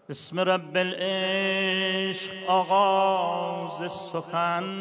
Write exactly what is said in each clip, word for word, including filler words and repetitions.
بسم رب العشق آغاز سخن،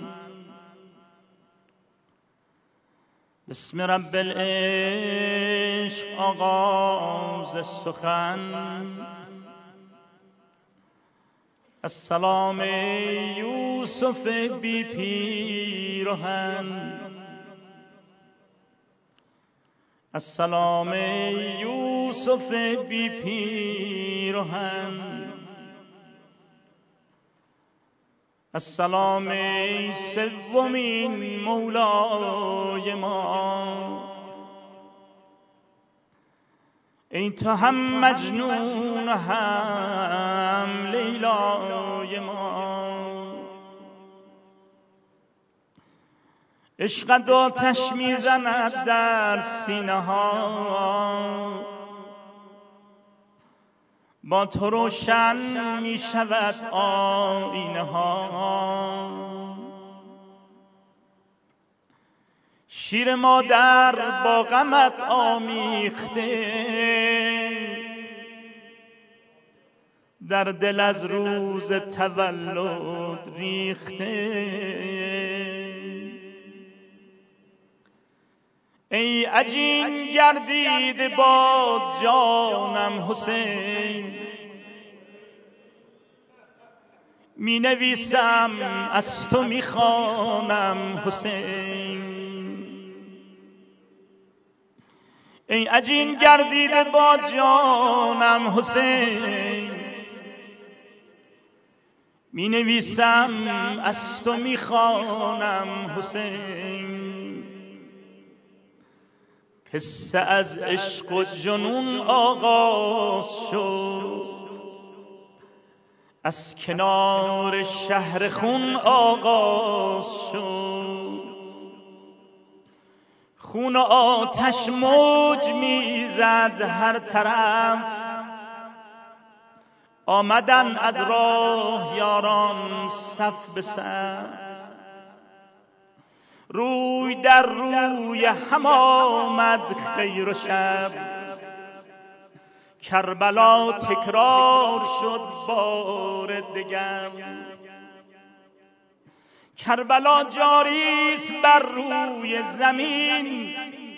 بسم رب العشق آغاز سخن. السلام یوسف بی پیرهن، السلام یوسف بی پیرهن، السلام سومین مولای ما. ای تو هم مجنون هم لیلای ما، عشقت آتش میزند در سینه ها، با تو روشن می شود آینه ها. شیر مادر با غمت آمیخته، در دل از روز تولد ریخته. ای عجین گردید با جانم حسین، می نویسم از تو می خوانم حسین. ای عجین گردید با جانم حسین، می نویسم از تو می خوانم حسین. قصه از عشق و جنون آغاز شد، از کنار شهر خون آغاز شد. خون و آتش موج میزد هر طرف، آمدن از راه یاران صف به صف. روی در روی هم آمد خیر و شب، کربلا تکرار شد بار دگر. کربلا جاری است بر روی زمین،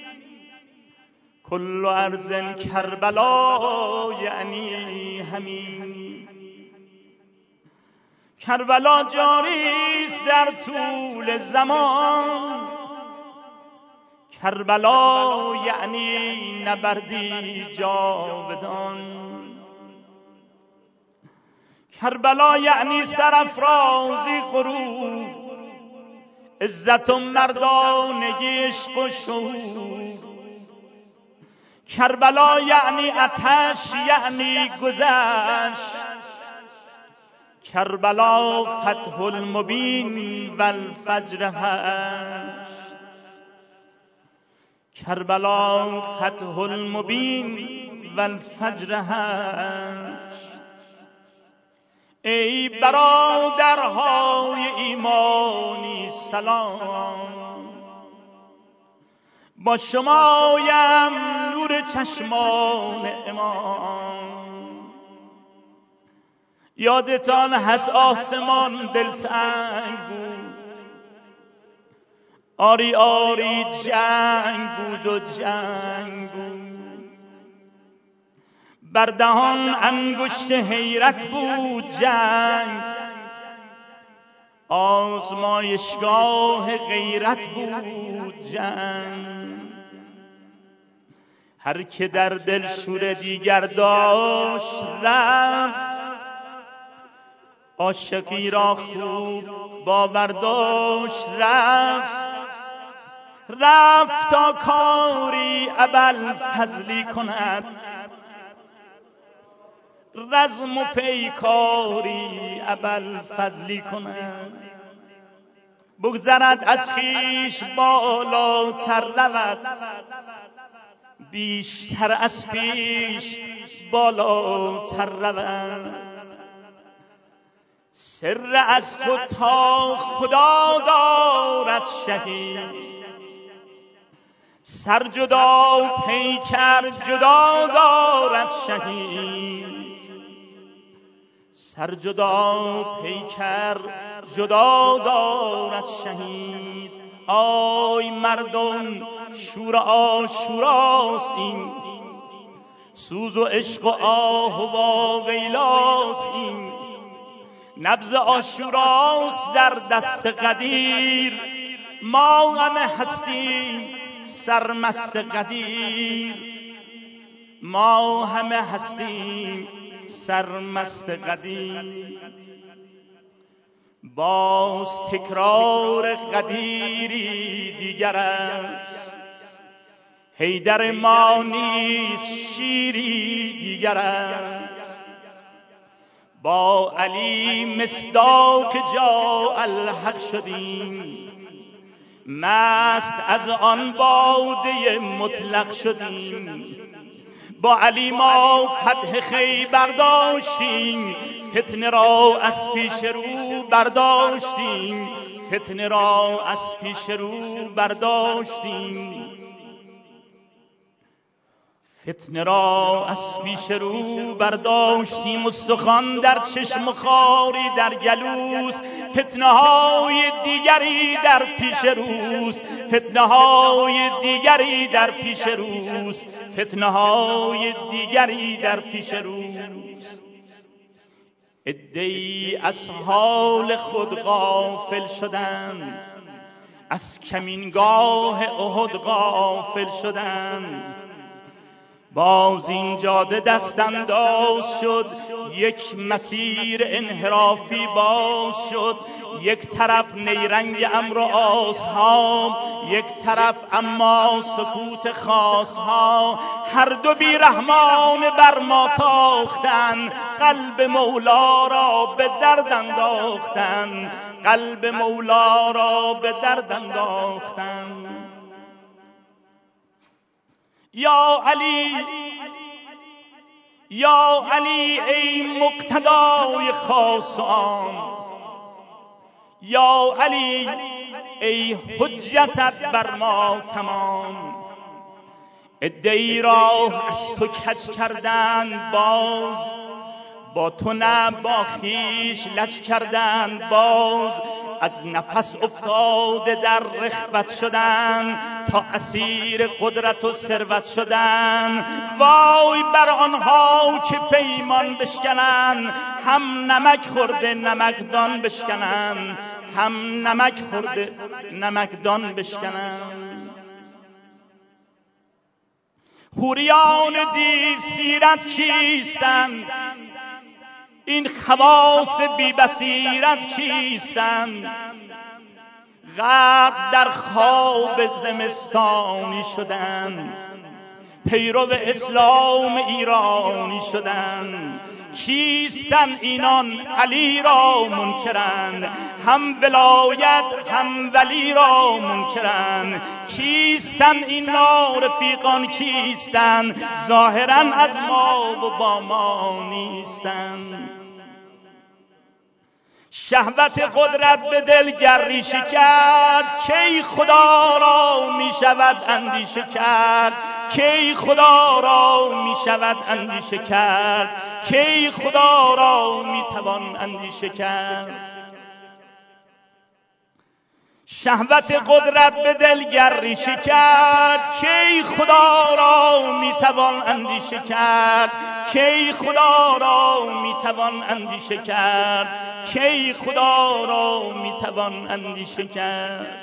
کل ارض کربلا یعنی همین. کربلا جاری است در طول زمان، کربلا یعنی نبردی جاودان. کربلا یعنی سرافرازی غرور، عزت و مردانگی عشق و شعور. کربلا یعنی آتش یعنی گذشت، کربلا فتح المبین و الفجر هشت. کربلا فتح المبین و الفجر هشت. ای برادرهای ایمانی سلام، با شمایم نور چشمان امام. یادتان هست آسمان دلتنگ بود، آری آری جنگ بود و جنگ بود. بر دهان انگشت حیرت بود جنگ، آزمایشگاه غیرت بود جنگ. هر که در دل شور دیگر داشت رفت، عاشقی را خوب باور داشت رفت. رفت تا کاری ابوالفضلی کند، رزم و پیکاری ابوالفضلی کند. بگذرد از خویش بالاتر رود، بیشتر از پیش بالاتر رود. سر از خود تا خدا دارد شهید، سر جدا پیکر جدا دارد شهید. سر جدا پیکر جدا دارد شهید. آی مردم شور آشوراست این، سوز و عشق و آه و واویلاست این. نبض آشوراست در دست قدیر، ما همه هستیم سرمست قدیر. ما همه هستیم سرمست قدیر. باز تکرار قدیری دیگر است، حیدر ما نیست شیری دیگر است. با علی مصداق جا الحق شدیم، مست از آن باده مطلق شدیم. با علی ما فتح خیبر داشتیم، فتنه را از پیش رو برداشتیم. فتنه را از پیش رو برداشتیم. فتنه را از پیش رو برداشتیم. استخوان در چشم و خاری در گلوس، فتنه های دیگری در پیش روز. فتنه های دیگری در پیش روز. فتنه های دیگری در پیش روز. عده‌ای از حال خود غافل شدند، از کمینگاه احد غافل شدند. باز این جاده دست انداز شد، یک مسیر انحرافی باز شد. یک طرف نیرنگ امر و آسها، یک طرف اما سکوت خاصها. هر دو بی رحمان بر ما تاختن، قلب مولا را به درد انداختن. قلب مولا را به درد انداختن. یا علی یا علی ای مقتدای خاص و عام، یا علی ای حجتت بر ما تمام. عده‌ای راه از تو کج کردند باز، با تو نه با خویش لج کردند باز. از نفس افتاده در رخوت شدن، تا اسیر قدرت و ثروت شدن. وای بر آنها که پیمان بشکنن، هم نمک خورده نمکدان بشکنن. هم نمک خورده نمکدان بشکنن. حوریان دیو سیرت کیستند؟ این خواص بی بصیرت کیستند؟ غرق در خواب زمستانی شدند، پیرو اسلام ایرانی شدند. کیستند اینان علی را منکرند، هم ولایت هم ولی را منکرند. کیستند این رفیقان کیستند؟ ظاهرا از ما و با ما نیستند. شهوت قدرت به دل گر ریشه کرد، کی خدا را می شود اندیشه کرد. کی خدا را می شود اندیشه کرد. کی خدا را می توان اندیشه کرد. شهوت قدرت به دل گر ریشه کرد، کی خدا را می توان اندیشه کرد. کی خدا را می توان اندیشه کرد. کی خدا را می توان اندیشه کرد.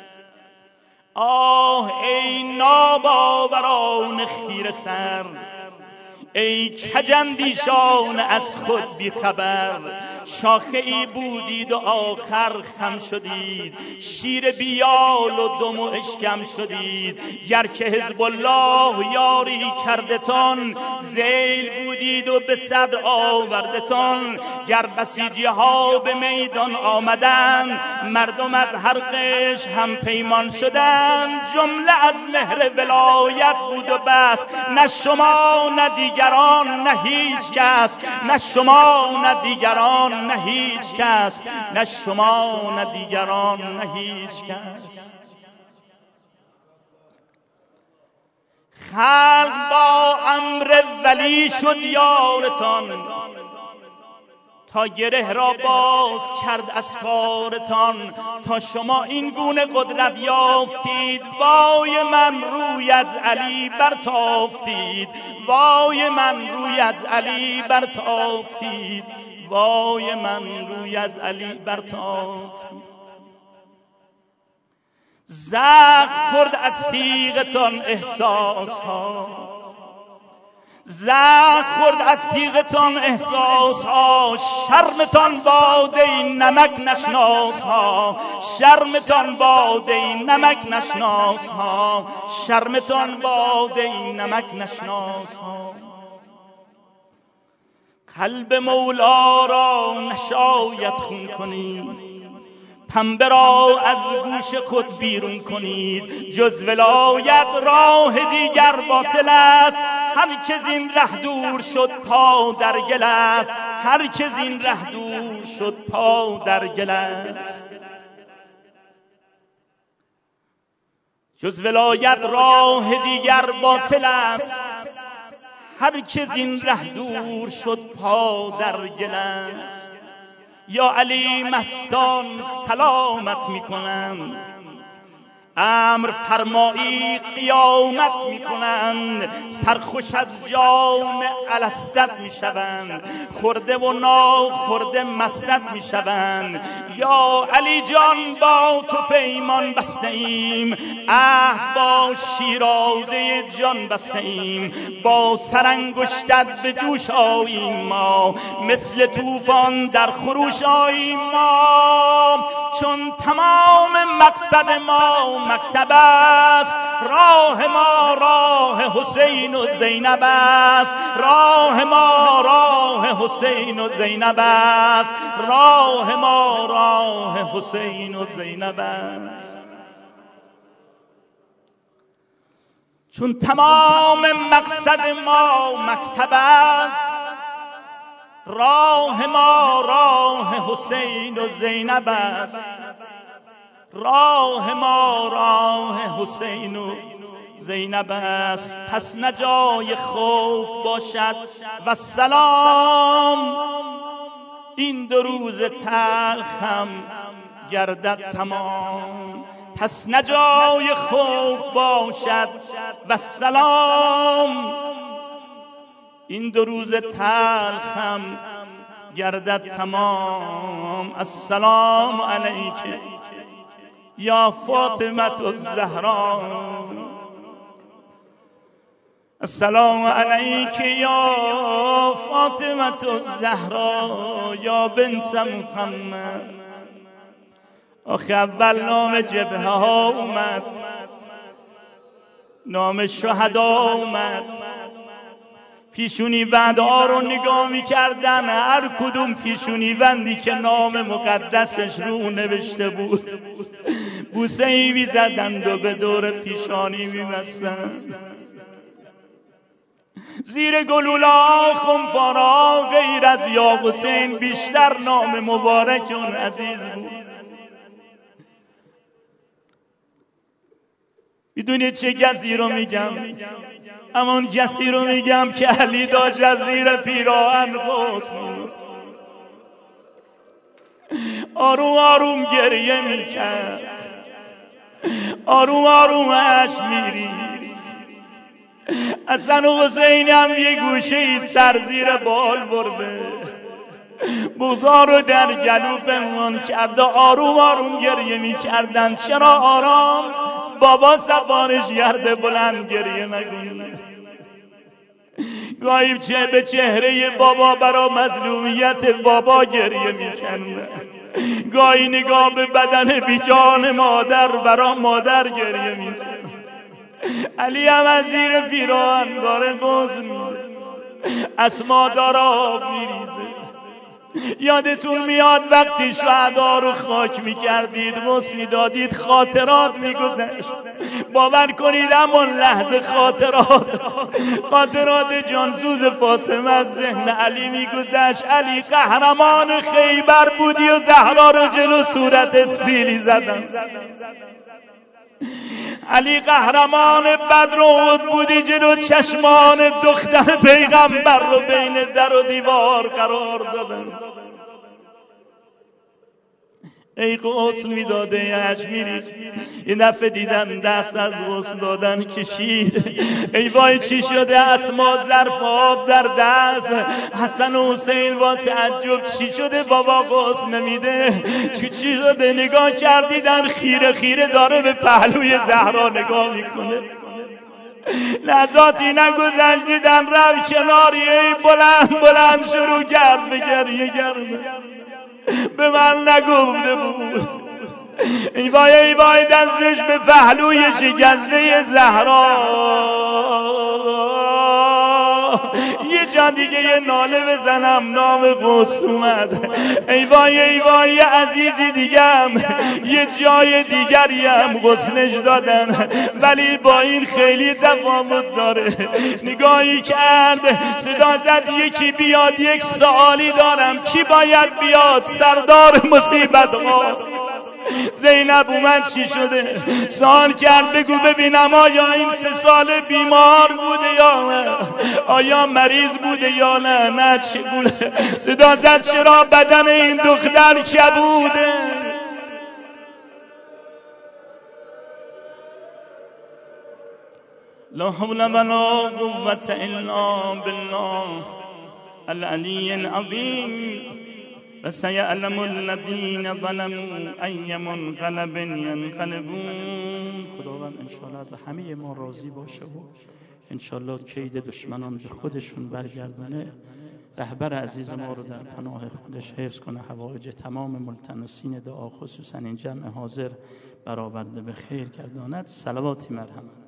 آه ای ناباوران خیره سر، ای کجندیشان از خود بی خبر. شاخه ای بودید و آخر خم شدید، شیر بیال و دم و اشکم شدید. گر که حزب الله یاری کردتان، ذیل بودید و به صدر آوردتان. گر بسیجی ها به میدان آمدند، مردم از هر قش هم پیمان شدند. جمله از مهر ولایت بود و بس، نه شما نه دیگران نه هیچ کس. نه شما نه دیگران نه هیچ کس. نه شما نه دیگران نه هیچ کس. خلق با امر ولی شد یارتان، تا گره را باز کرد از کارتان، تا شما این گونه قدرت یافتید. وای من روی از علی برتافتید، وای من روی از علی برتافتید، وای من روی از علی برتافتید. زخم خورد از تیغتان احساس ها، زخم خورد از تیغتان احساس ها. شرمتان باده این نمک نشناس ها، شرمتان باده این نمک نشناس ها، شرمتان باده این نمک نشناس ها. قلب مولا را نشاید خون کنید، پنبه را از گوش خود بیرون کنید. جز ولایت راه دیگر باطل است، هر که زین ره دور شد پا در گل است، هر که زین ره دور شد پا در گل است. جز ولایت راه دیگر باطل است، هر که زین ره دور شد پا در گل است. یا علی مستان سلامت میکنند، امر فرمایی قیامت میکنند. سرخوش از جام الستت میشوند، خورده و ناخورده مستت میشوند. یا علی جان با تو پیمان بسته ایم، عهد با شیرازه جان بسته ایم. با سرانگشتت به جوش آییم ما، مثل طوفان در خروش آییم ما. چون تمام مقصد ما مکتب است، راه ما راه حسین و زینب است، راه ما راه حسین و زینب است، راه ما راه حسین و زینب است. چون تمام مقصد ما مکتب است، راه ما راه حسین و زینب است، راه ما راه حسین و زینب است. پس نجای خوف باشد و سلام، این دو روز تلخم گردد تمام. پس نجای خوف باشد و سلام، این دو روز تلخم گردد تمام. السلام علیک یا فاطمه الزهرا، السلام علیک یا فاطمه الزهرا یا بنت محمد. آخه اول نام جبهه ها اومد، نام شهدا اومد. پیشونی بندها رو نگاه می‌کردن، هر کدوم پیشونی بندی که نام مقدسش رو نوشته بود بوسه ای می‌زدند و به دور پیشانی می‌بستند. زیر گلولا خمپارا غیر از یا حسین بیشتر نام مبارک اون عزیز بود. میدونید چه کسی رو میگم؟ امان کسی رو میگم که علی داشت از زیر پیراهن غسل می‌کرد، آروم آروم گریه میکرد، آروم آروم اشک می‌ریخت. حسن و حسین هم یه گوشه سر زیر بال برده، بغضا رو در گلو پنهان کرده، آروم آروم گریه میکردن. چرا آرام؟ بابا سفارش کرده بلند گریه نکنه. گاهی چه به چهره بابا برا مظلومیت بابا گریه میکنه، گاهی نگاه به بدن بیجان مادر برا مادر گریه میکنه. علی هم از زیر پیراهن داره غسل میده، اسما داره آب میریزه. یادتون میاد وقتی شهدا رو خاک میکردید، غسل میدادید، خاطرات میگذشت. باور کنید همون لحظه خاطرات خاطرات جانسوز فاطمه از ذهن علی میگذشت. علی قهرمان خیبر بودی و زهرا رو جلو صورتت سیلی زدن. علی قهرمان بدر و احد بودی، جلو چشمان دختر پیغمبر رو بین در و دیوار قرار دادن. ای غسل میداده ای اجمیری. این دفعه دیدن دست از غسل دادن کشید. ای وای چی شده؟ اسما ظرف آب در دست. حسن و حسین با تعجب چی شده بابا غسل نمیده؟ چی چی شده؟ نگاه کردیدن خیره خیره داره به پهلوی زهرا نگاه میکنه. لحظاتی نگذشتیدن رفت کناری، ای بلند بلند شروع کرد به گریه کردن. به من نگفته بود. ای وای ای وای دستش به پهلوی شکسته زهرا. یه جا دیگه یه ناله بزنم نام غسل اومد. ای وای ای وای یه عزیزی دیگم یه جای دیگری هم غسلش دادن، ولی با این خیلی تفاوت داره. نگاهی کرد صدا زد یکی بیاد، یک سوالی دارم، کی باید بیاد؟ سردار مصیبت ها زینب اومد. چی شده؟ سوال کرد بگو ببینم آیا این سه سال بیمار بوده یا نه؟ آیا مریض بوده یا نه؟ نه چی بوده؟ صدا زد چرا بدن این دختر کبوده؟ لا حول ولا قوة الا بالله العلی العظیم. وسيعلم الذين ظلموا أي منقلب ينقلبون. خداوند انشاءالله از همه ما راضی باشه و انشاءالله کید دشمنان به خودشون برگردونه. رهبر عزیز ما رو در پناه خودش حفظ کنه، حوایج تمام ملتمسین دعا خصوصا این جمع حاضر برآورده به خیر گرداند. صلواتی مرحمت.